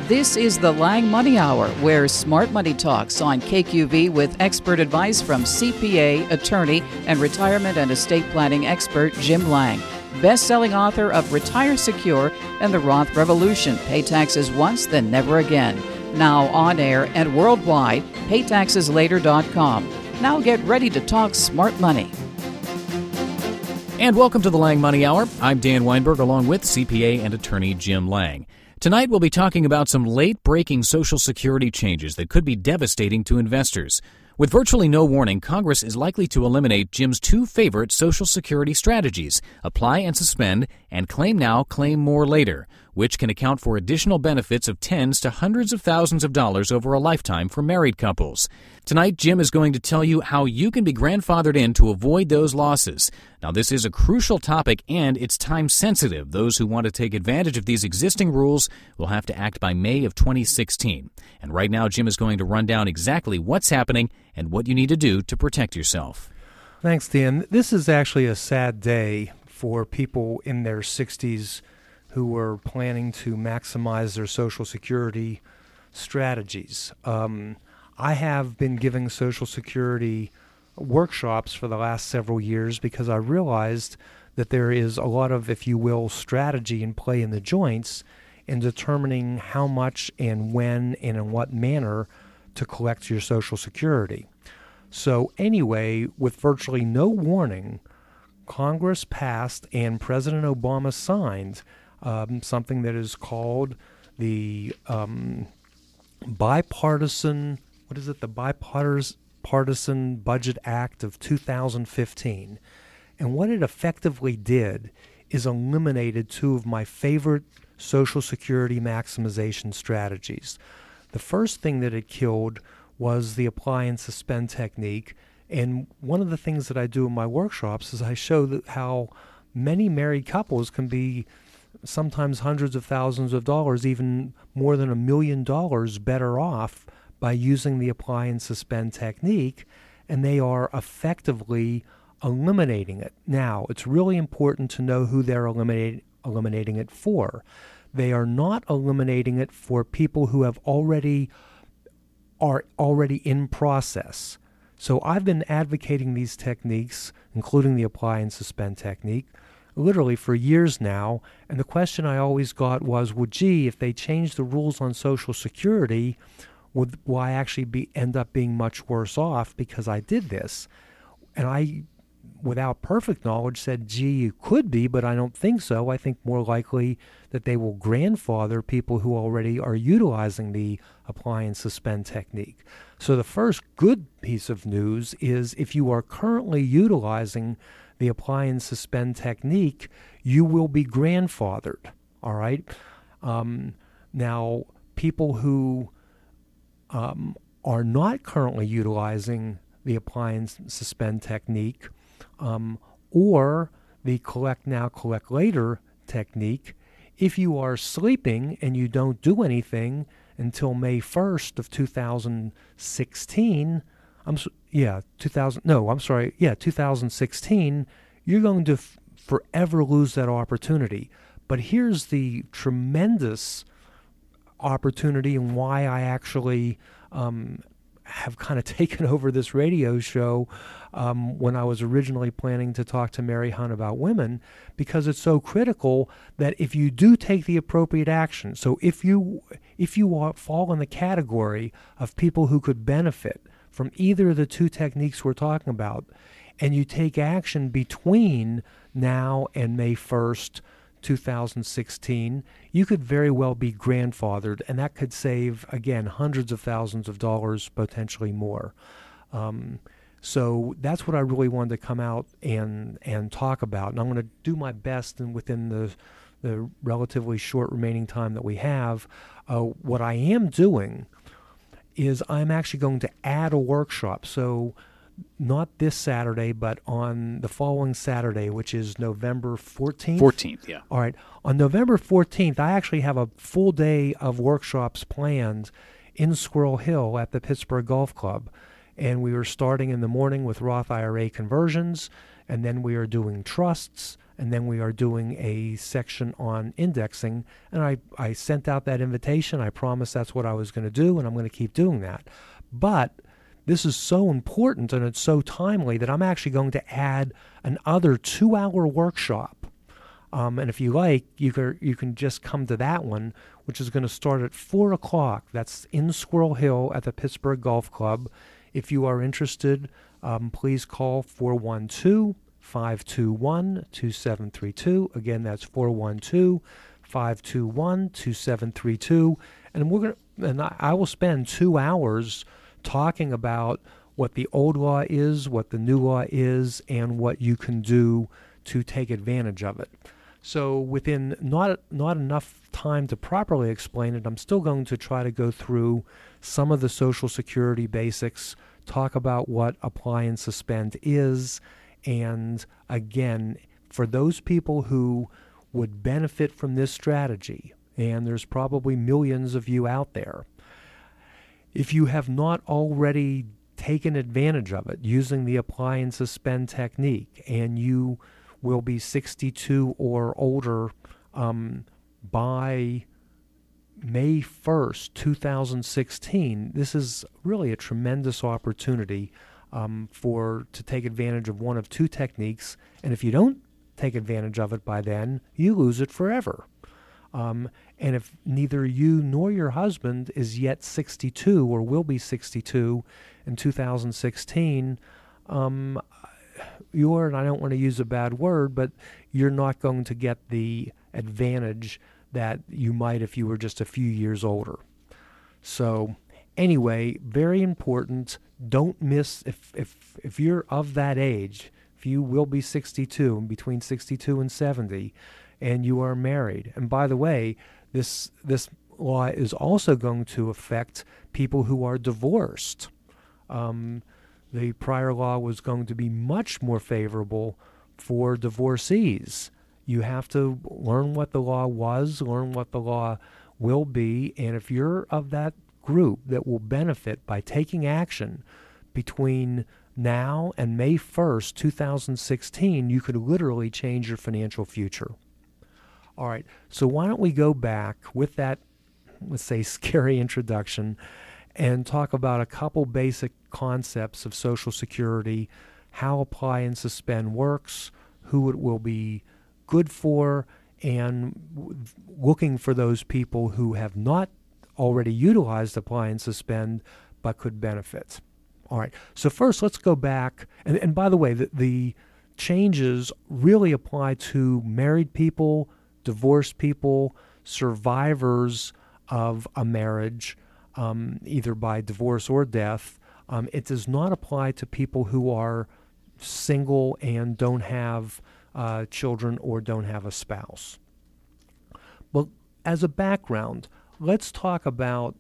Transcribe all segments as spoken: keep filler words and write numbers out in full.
This is the Lang Money Hour, where smart money talks on K Q V with expert advice from C P A, attorney, and retirement and estate planning expert Jim Lang, best-selling author of Retire Secure and The Roth Revolution, Pay Taxes Once, Then Never Again. Now on air and worldwide, pay taxes later dot com. Now get ready to talk smart money. And welcome to the Lang Money Hour. I'm Dan Weinberg, along with C P A and attorney Jim Lang. Tonight we'll be talking about some late-breaking Social Security changes that could be devastating to investors. With virtually no warning, Congress is likely to eliminate Jim's two favorite Social Security strategies, apply and suspend, and claim now, claim more later, which can account for additional benefits of tens to hundreds of thousands of dollars over a lifetime for married couples. Tonight, Jim is going to tell you how you can be grandfathered in to avoid those losses. Now, this is a crucial topic and it's time sensitive. Those who want to take advantage of these existing rules will have to act by May of twenty sixteen. And right now, Jim is going to run down exactly what's happening and what you need to do to protect yourself. Thanks, Dan. This is actually a sad day for people in their sixties who are planning to maximize their Social Security strategies. Um, I have been giving Social Security workshops for the last several years because I realized that there is a lot of, if you will, strategy in play in the joints in determining how much and when and in what manner to collect your Social Security. So anyway, with virtually no warning, Congress passed and President Obama signed um, something that is called the um, bipartisan, what is it, the Bipartisan Budget Act of two thousand fifteen. And what it effectively did is eliminated two of my favorite Social Security maximization strategies. The first thing that it killed was the apply and suspend technique. And one of the things that I do in my workshops is I show that how many married couples can be sometimes hundreds of thousands of dollars, even more than a million dollars better off by using the apply and suspend technique, and they are effectively eliminating it. Now, it's really important to know who they're eliminating eliminating it for. They are not eliminating it for people who have already are already in process. So I've been advocating these techniques, including the apply and suspend technique, literally for years now, and the question I always got was, well, gee, if they change the rules on Social Security, would will I actually be end up being much worse off because I did this? And I, without perfect knowledge, said, gee, you could be, but I don't think so. I think more likely that they will grandfather people who already are utilizing the apply and suspend technique. So the first good piece of news is if you are currently utilizing the apply and suspend technique, you will be grandfathered, all right? Um, now, people who um, are not currently utilizing the apply and suspend technique um, or the collect now, collect later technique, if you are sleeping and you don't do anything until May first of two thousand sixteen, I'm yeah, two thousand no, I'm sorry, yeah, two thousand sixteen, you're going to f- forever lose that opportunity. But here's the tremendous opportunity and why I actually um, have kind of taken over this radio show um, when I was originally planning to talk to Mary Hunt about women, because it's so critical that if you do take the appropriate action, so if you if you are, fall in the category of people who could benefit from either of the two techniques we're talking about, and you take action between now and May first, two thousand sixteen, you could very well be grandfathered, and that could save, again, hundreds of thousands of dollars, potentially more. Um, so that's what I really wanted to come out and and talk about, and I'm going to do my best and within the the relatively short remaining time that we have. Uh, what I am doing is I'm actually going to add a workshop. So not this Saturday, but on the following Saturday, which is November fourteenth. fourteenth, yeah. All right. On November fourteenth, I actually have a full day of workshops planned in Squirrel Hill at the Pittsburgh Golf Club. And we are starting in the morning with Roth I R A conversions, and then we are doing trusts, and then we are doing a section on indexing. And I, I sent out that invitation. I promised that's what I was going to do, and I'm going to keep doing that. But this is so important and it's so timely that I'm actually going to add another two-hour workshop. Um, and if you like, you can, you can just come to that one, which is going to start at four o'clock. That's in Squirrel Hill at the Pittsburgh Golf Club. If you are interested, um, please call four one two, five two one, two seven three two. Again, that's four one two, five two one, two seven three two. And we're gonna, and I, I will spend two hours talking about what the old law is, what the new law is, and what you can do to take advantage of it. So within not not enough time to properly explain it, I'm still going to try to go through some of the Social Security basics, talk about what apply and suspend is, and again, for those people who would benefit from this strategy, and there's probably millions of you out there, if you have not already taken advantage of it using the apply and suspend technique, and you will be sixty-two or older um, by May first, two thousand sixteen, this is really a tremendous opportunity um, for to take advantage of one of two techniques. And if you don't take advantage of it by then, you lose it forever. Um, and if neither you nor your husband is yet sixty-two or will be sixty-two in two thousand sixteen, um, you're, and I don't want to use a bad word, but you're not going to get the advantage that you might if you were just a few years older. So anyway, very important. Don't miss, if, if, if you're of that age, if you will be sixty-two, between sixty-two and seventy, and you are married. And by the way, this this law is also going to affect people who are divorced. Um, the prior law was going to be much more favorable for divorcees. You have to learn what the law was, learn what the law will be, and if you're of that group that will benefit by taking action between now and May first, two thousand sixteen, you could literally change your financial future. All right, so why don't we go back with that, let's say, scary introduction and talk about a couple basic concepts of Social Security, how apply and suspend works, who it will be good for, and looking for those people who have not already utilized apply and suspend but could benefit. All right, so first let's go back, and, and by the way, the, the changes really apply to married people, divorced people, survivors of a marriage, um, either by divorce or death. Um, it does not apply to people who are single and don't have uh, children or don't have a spouse. But as a background, let's talk about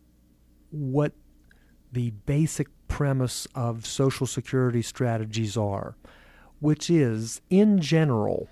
what the basic premise of Social Security strategies are, which is, in general,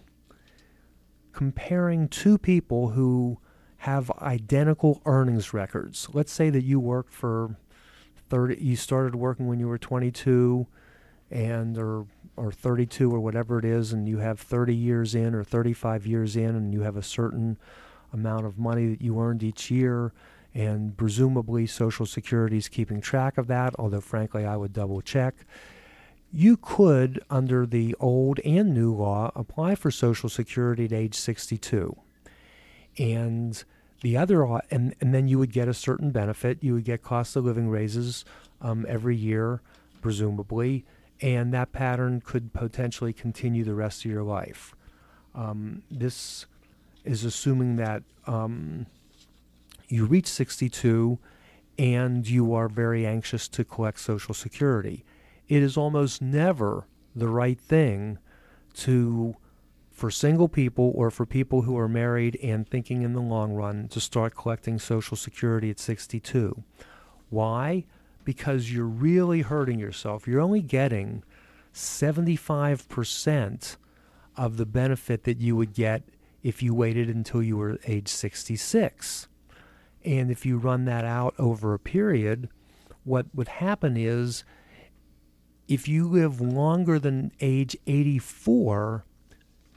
comparing two people who have identical earnings records. Let's say that you worked for thirty, you started working when you were twenty-two and or or thirty-two or whatever it is, and you have thirty years in or thirty-five years in, and you have a certain amount of money that you earned each year, and presumably Social Security is keeping track of that, although frankly I would double check. You could, under the old and new law, apply for Social Security at age sixty-two. And the other, and, and then you would get a certain benefit. You would get cost of living raises um, every year, presumably, and that pattern could potentially continue the rest of your life. Um, this is assuming that um, you reach sixty-two and you are very anxious to collect Social Security. It is almost never the right thing to, for single people or for people who are married and thinking in the long run, to start collecting Social Security at sixty-two. Why? Because you're really hurting yourself. You're only getting seventy-five percent of the benefit that you would get if you waited until you were age sixty-six. And if you run that out over a period, what would happen is, if you live longer than age eighty-four,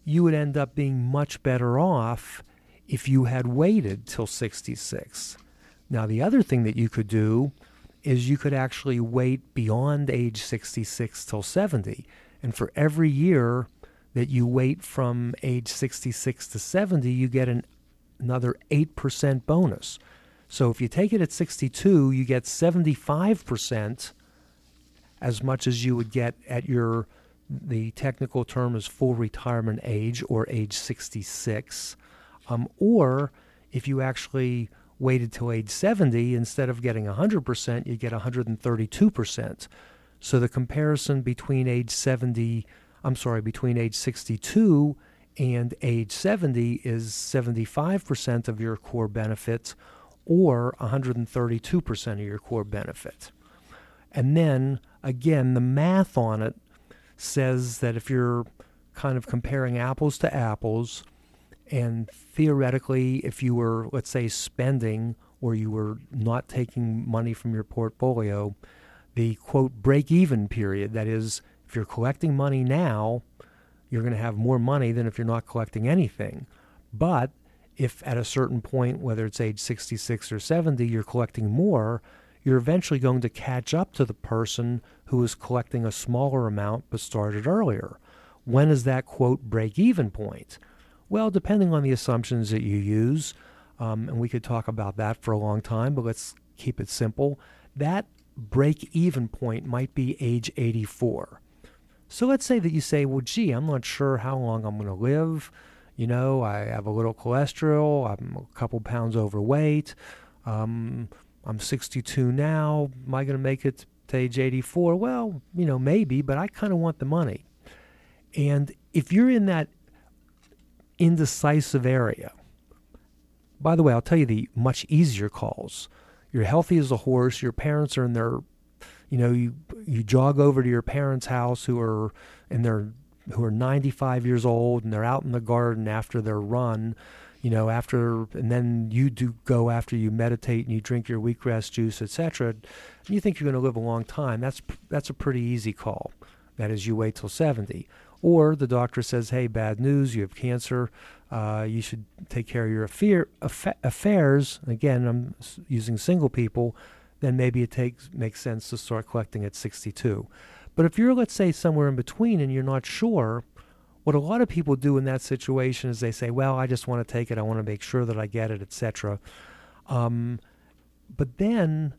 you would end up being much better off if you had waited till sixty-six. Now, the other thing that you could do is you could actually wait beyond age sixty-six till seventy. And for every year that you wait from age sixty-six to seventy, you get an, another eight percent bonus. So if you take it at sixty-two, you get seventy-five percent as much as you would get at your, the technical term is full retirement age, or age sixty-six. Um, or if you actually waited till age seventy, instead of getting one hundred percent, you get one hundred thirty-two percent. So the comparison between age seventy, I'm sorry, between age sixty-two and age seventy is seventy-five percent of your core benefit, or one hundred thirty-two percent of your core benefit. And then, again, the math on it says that if you're kind of comparing apples to apples, and theoretically, if you were, let's say, spending, or you were not taking money from your portfolio, the, quote, break-even period, that is, if you're collecting money now, you're going to have more money than if you're not collecting anything. But if at a certain point, whether it's age sixty-six or seventy, you're collecting more, you're eventually going to catch up to the person who is collecting a smaller amount but started earlier. When is that, quote, break-even point? Well, depending on the assumptions that you use, um, and we could talk about that for a long time, but let's keep it simple. That break-even point might be age eighty-four. So let's say that you say, well, gee, I'm not sure how long I'm going to live. You know, I have a little cholesterol. I'm a couple pounds overweight. Um, I'm sixty-two now. Am I going to make it to age eighty-four? Well, you know, maybe, but I kind of want the money. And if you're in that indecisive area, by the way, I'll tell you the much easier calls. You're healthy as a horse. Your parents are in their, you know, you you jog over to your parents' house who are in their who are ninety-five years old, and they're out in the garden after their run, you know, after, and then you do go after you meditate and you drink your wheatgrass juice, et cetera. And you think you're going to live a long time. That's that's a pretty easy call. That is, you wait till seventy. Or the doctor says, hey, bad news, you have cancer. Uh, you should take care of your affair, affa- affairs. Again, I'm using single people. Then maybe it takes makes sense to start collecting at sixty-two. But if you're, let's say, somewhere in between and you're not sure, what a lot of people do in that situation is they say, well, I just want to take it. I want to make sure that I get it, et cetera. Um, but then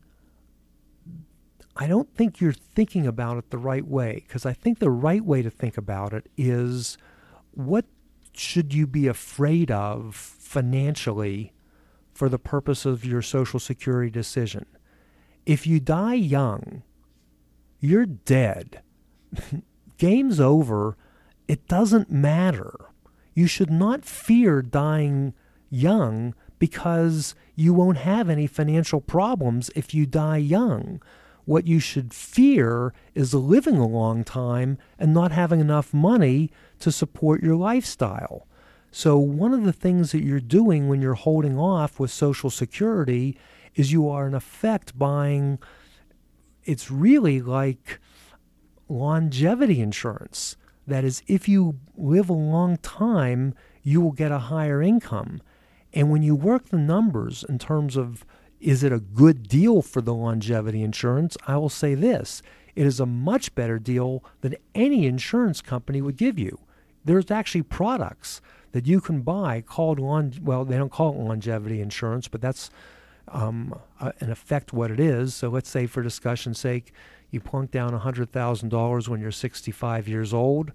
I don't think you're thinking about it the right way, because I think the right way to think about it is, what should you be afraid of financially for the purpose of your Social Security decision? If you die young, you're dead. Game's over. It doesn't matter. You should not fear dying young, because you won't have any financial problems if you die young. What you should fear is living a long time and not having enough money to support your lifestyle. So one of the things that you're doing when you're holding off with Social Security is you are, in effect, buying, it's really like longevity insurance. That is, if you live a long time, you will get a higher income. And when you work the numbers in terms of, is it a good deal for the longevity insurance, I will say this: it is a much better deal than any insurance company would give you. There's actually products that you can buy called, long, well, they don't call it longevity insurance, but that's um, uh, in effect what it is. So let's say, for discussion's sake, you plunk down one hundred thousand dollars when you're sixty-five years old,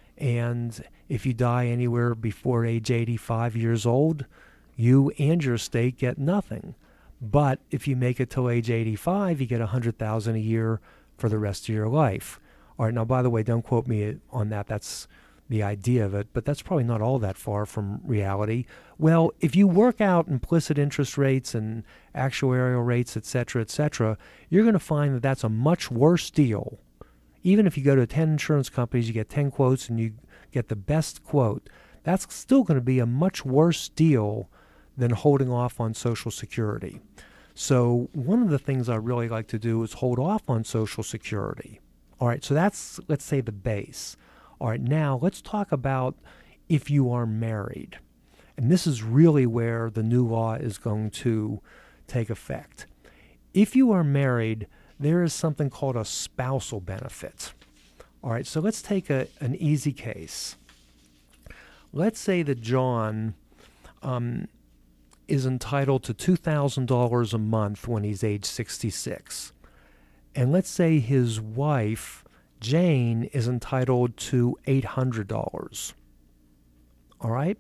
and if you die anywhere before age eighty-five years old, you and your estate get nothing. But if you make it till age eighty-five, you get one hundred thousand dollars a year for the rest of your life. All right, now, by the way, don't quote me on that. That's the idea of it, but that's probably not all that far from reality. Well, if you work out implicit interest rates and actuarial rates, et cetera, et cetera, you're going to find that that's a much worse deal. Even if you go to ten insurance companies, you get ten quotes and you get the best quote, that's still going to be a much worse deal than holding off on Social Security. So one of the things I really like to do is hold off on Social Security. All right, so that's, let's say, the base. All right, now let's talk about, if you are married. And this is really where the new law is going to take effect. If you are married, there is something called a spousal benefit. All right, so let's take a, an easy case. Let's say that John um, is entitled to two thousand dollars a month when he's age sixty-six. And let's say his wife, Jane, is entitled to eight hundred dollars. All right?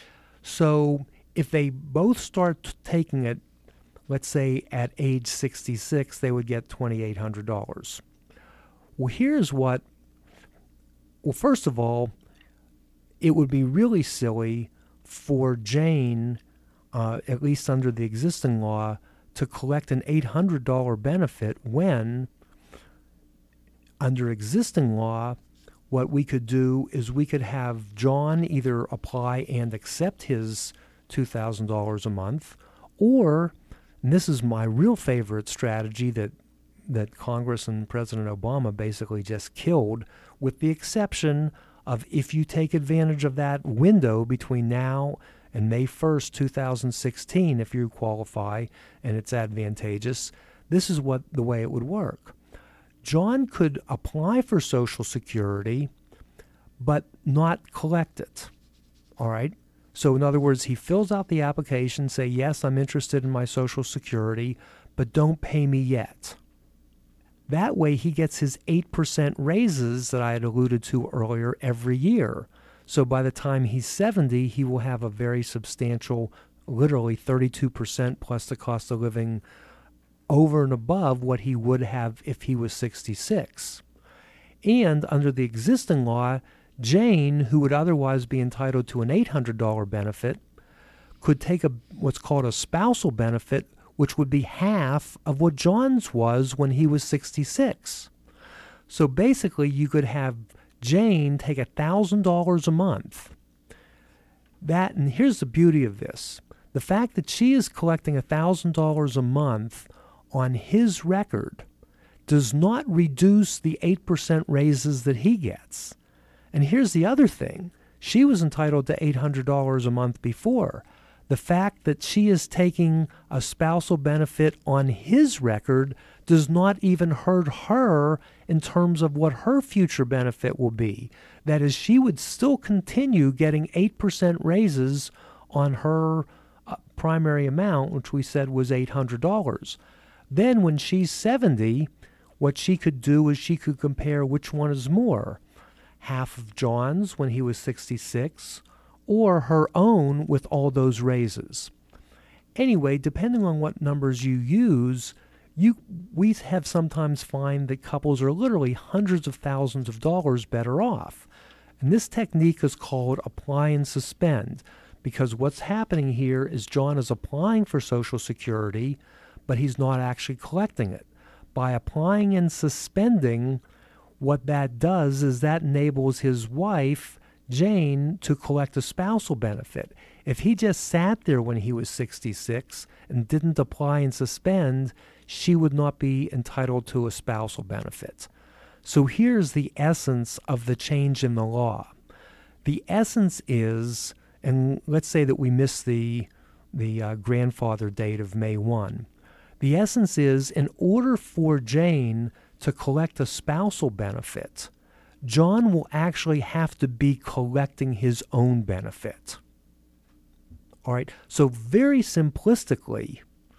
So if they both start t- taking it, let's say at age sixty-six, they would get two thousand eight hundred dollars. Well, here's what, well, first of all, it would be really silly for Jane, uh, at least under the existing law, to collect an eight hundred dollars benefit when, under existing law, what we could do is we could have John either apply and accept his two thousand dollars a month, or, and this is my real favorite strategy that that Congress and President Obama basically just killed, with the exception of if you take advantage of that window between now and May first, two thousand sixteen, if you qualify and it's advantageous, this is what the way it would work. John could apply for Social Security, but not collect it. All right? So in other words, he fills out the application, say, yes, I'm interested in my Social Security, but don't pay me yet. That way he gets his eight percent raises that I had alluded to earlier every year. So by the time he's seventy, he will have a very substantial, literally thirty-two percent plus the cost of living over and above what he would have if he was sixty-six. And under the existing law, Jane, who would otherwise be entitled to an eight hundred dollars benefit, could take a what's called a spousal benefit, which would be half of what John's was when he was sixty-six. So basically, you could have Jane take one thousand dollars a month. That, and here's the beauty of this. The fact that she is collecting one thousand dollars a month on his record does not reduce the eight percent raises that he gets. And here's the other thing. She was entitled to eight hundred dollars a month before. The fact that she is taking a spousal benefit on his record does not even hurt her in terms of what her future benefit will be. That is, she would still continue getting eight percent raises on her uh, primary amount, which we said was eight hundred dollars. Then when she's seventy, what she could do is she could compare which one is more, half of John's when he was sixty-six, or her own with all those raises. Anyway, depending on what numbers you use, you we have sometimes find that couples are literally hundreds of thousands of dollars better off. And this technique is called apply and suspend, because what's happening here is John is applying for Social Security, but he's not actually collecting it. By applying and suspending, what that does is that enables his wife, Jane, to collect a spousal benefit. If he just sat there when he was sixty-six and didn't apply and suspend, she would not be entitled to a spousal benefit. So here's the essence of the change in the law. The essence is, and let's say that we miss the, the uh, grandfather date of May first. The essence is, in order for Jane to collect a spousal benefit, John will actually have to be collecting his own benefit. All right, so very simplistically,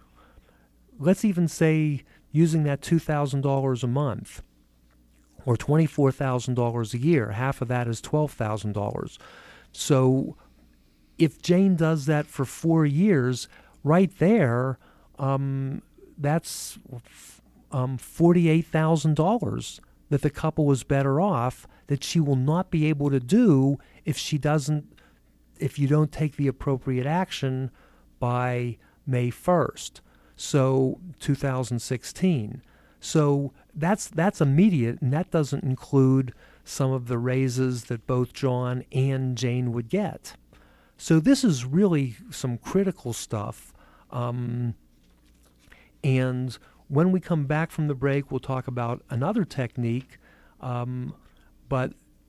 let's even say using that two thousand dollars a month or twenty-four thousand dollars a year, half of that is twelve thousand dollars. So if Jane does that for four years, right there, um, that's um, forty-eight thousand dollars that the couple is better off, that she will not be able to do if she doesn't, if you don't take the appropriate action by May first, so two thousand sixteen. So that's that's immediate, and that doesn't include some of the raises that both John and Jane would get. So this is really some critical stuff. Um, and when we come back from the break, we'll talk about another technique, um, but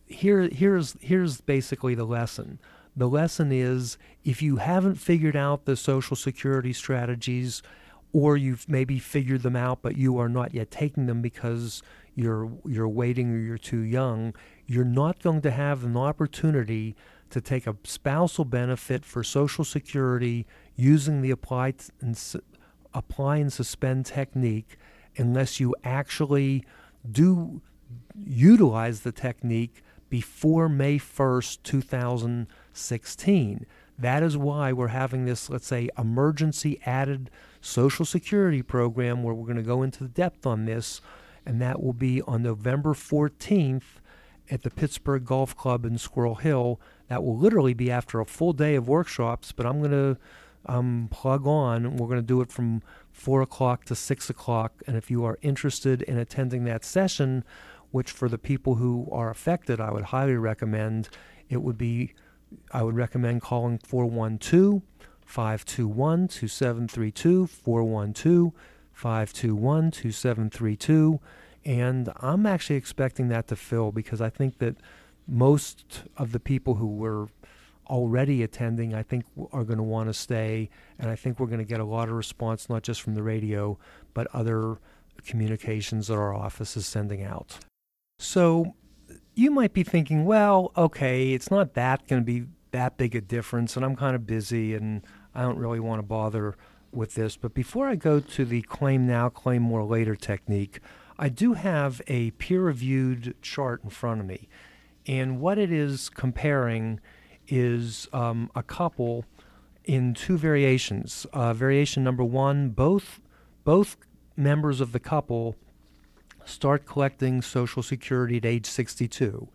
here, here's here's basically the lesson. The lesson is, if you haven't figured out the Social Security strategies, or you've maybe figured them out but you are not yet taking them because you're you're waiting or you're too young, you're not going to have an opportunity to take a spousal benefit for Social Security using the apply and, apply and suspend technique unless you actually do utilize the technique before May first, two thousand sixteen. That is why we're having this, let's say, emergency added Social Security program where we're going to go into the depth on this, and that will be on November fourteenth at the Pittsburgh Golf Club in Squirrel Hill. That will literally be after a full day of workshops, but I'm going to um, plug on. We're going to do it from four o'clock to six o'clock, and if you are interested in attending that session, which for the people who are affected, I would highly recommend, it would be, I would recommend calling four one two, five two one, two seven three two, four one two, five two one, two seven three two, and I'm actually expecting that to fill because I think that most of the people who were already attending, I think, are going to want to stay, and I think we're going to get a lot of response, not just from the radio, but other communications that our office is sending out. So you might be thinking, well, okay, it's not that going to be that big a difference, and I'm kind of busy, and I don't really want to bother with this. But before I go to the claim now, claim more later technique, I do have a peer-reviewed chart in front of me. And what it is comparing is um, a couple in two variations. Uh, variation number one, both both members of the couple start collecting Social Security at age sixty-two.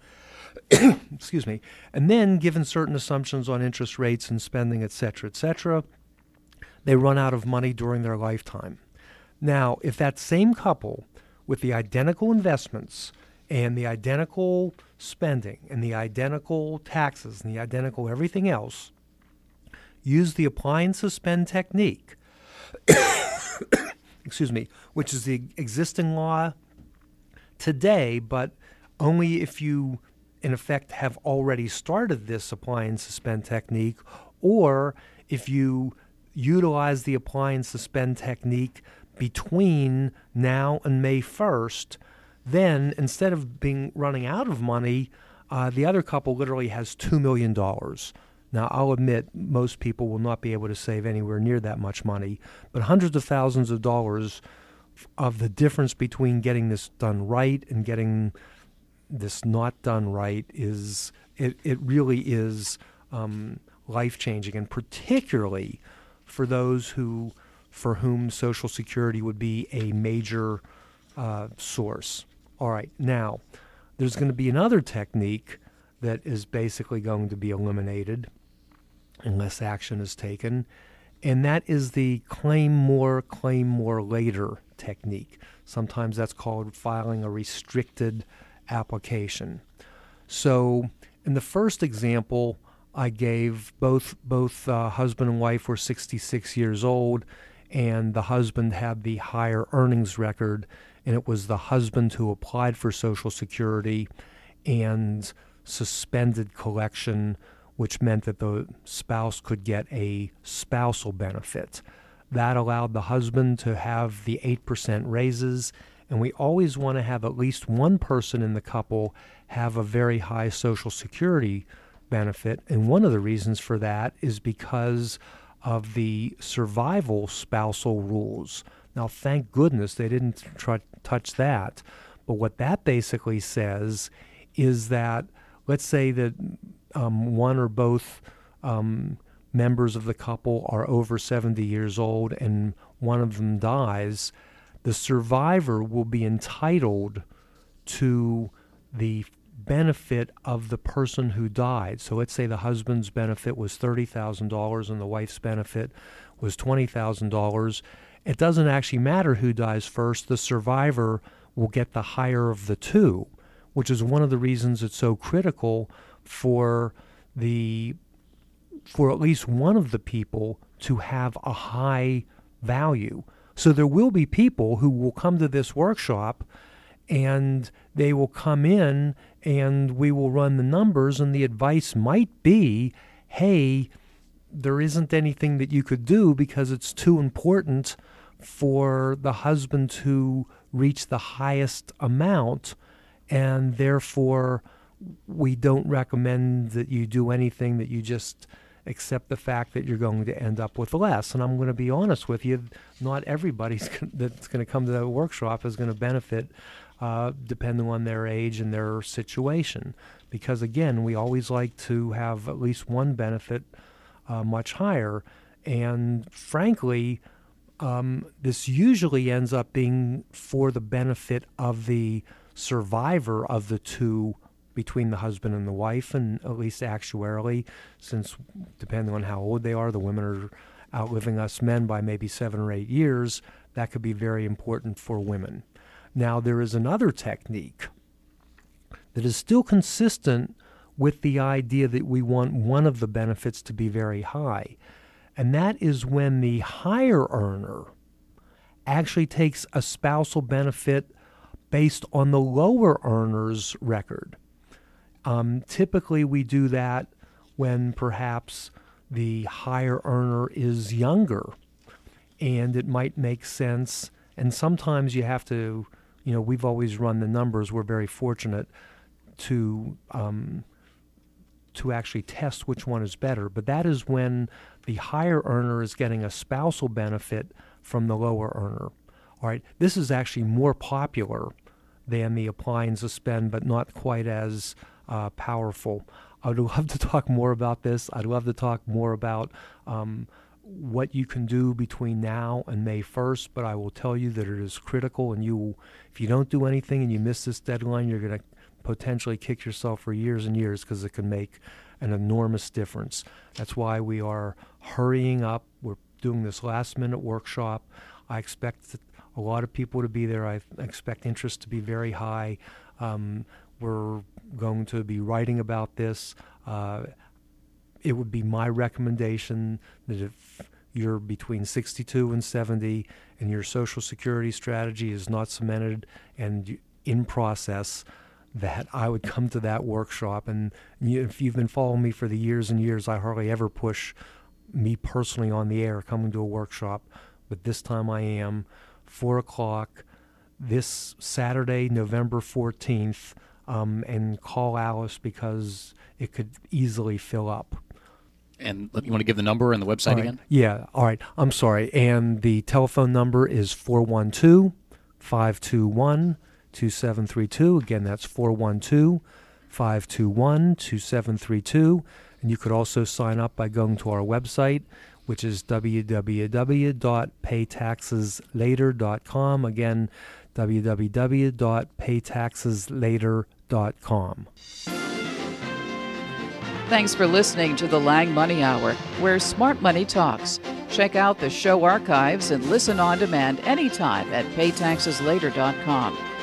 Excuse me. And then, given certain assumptions on interest rates and spending, et cetera, et cetera, they run out of money during their lifetime. Now, if that same couple with the identical investments and the identical spending and the identical taxes and the identical everything else use the apply and suspend technique, excuse me, which is the existing law today, but only if you, in effect, have already started this apply and suspend technique, or if you utilize the apply and suspend technique between now and May first, then instead of being running out of money, uh, the other couple literally has two million dollars. Now, I'll admit most people will not be able to save anywhere near that much money, but hundreds of thousands of dollars of the difference between getting this done right and getting this not done right is, it, it really is um, life-changing, and particularly for those who, for whom Social Security would be a major uh, source. All right, now, there's going to be another technique that is basically going to be eliminated unless action is taken, and that is the claim more, claim more later technique. Sometimes that's called filing a restricted application. So in the first example I gave, both, both uh, husband and wife were sixty-six years old, and the husband had the higher earnings record, and it was the husband who applied for Social Security and suspended collection, which meant that the spouse could get a spousal benefit. That allowed the husband to have the eight percent raises, and we always want to have at least one person in the couple have a very high Social Security benefit, and one of the reasons for that is because of the survival spousal rules. Now, thank goodness they didn't try to touch that. But what that basically says is that, let's say that um, one or both um, members of the couple are over seventy years old and one of them dies, the survivor will be entitled to the benefit of the person who died. So let's say the husband's benefit was thirty thousand dollars and the wife's benefit was twenty thousand dollars. It doesn't actually matter who dies first. The survivor will get the higher of the two, which is one of the reasons it's so critical for the for at least one of the people to have a high value. So there will be people who will come to this workshop and they will come in and we will run the numbers, and the advice might be, hey, there isn't anything that you could do because it's too important for the husband to reach the highest amount, and therefore we don't recommend that you do anything, that you just accept the fact that you're going to end up with less. And I'm going to be honest with you, not everybody's that's going to come to that workshop is going to benefit uh, depending on their age and their situation. Because again, we always like to have at least one benefit uh, much higher. And frankly, um, this usually ends up being for the benefit of the survivor of the two between the husband and the wife, and at least actuarially, since depending on how old they are, the women are outliving us men by maybe seven or eight years, that could be very important for women. Now, there is another technique that is still consistent with the idea that we want one of the benefits to be very high, and that is when the higher earner actually takes a spousal benefit based on the lower earner's record. Um, typically, we do that when perhaps the higher earner is younger, and it might make sense. And sometimes you have to, you know, we've always run the numbers. We're very fortunate to um, to actually test which one is better. But that is when the higher earner is getting a spousal benefit from the lower earner. All right, this is actually more popular than the apply and suspend, but not quite as Uh, powerful. I'd love to talk more about this. I'd love to talk more about um, what you can do between now and May first, but I will tell you that it is critical, and you, if you don't do anything and you miss this deadline, you're going to potentially kick yourself for years and years, because it can make an enormous difference. That's why we are hurrying up. We're doing this last minute workshop. I expect a lot of people to be there. I expect interest to be very high. Um, We're going to be writing about this. Uh, it would be my recommendation that if you're between sixty-two and seventy and your Social Security strategy is not cemented and in process, that I would come to that workshop. And you, if you've been following me for the years and years, I hardly ever push me personally on the air coming to a workshop, but this time I am. Four o'clock this Saturday, November fourteenth. Um, and call Alice, because it could easily fill up. And you want to give the number and the website right. again? Yeah, all right. I'm sorry. And the telephone number is four one two, five two one, two seven three two. Again, that's four one two, five two one, two seven three two. And you could also sign up by going to our website, which is w w w dot pay taxes later dot com. Again, w w w dot pay taxes later dot com. Thanks for listening to the Lang Money Hour, where smart money talks. Check out the show archives and listen on demand anytime at pay taxes later dot com.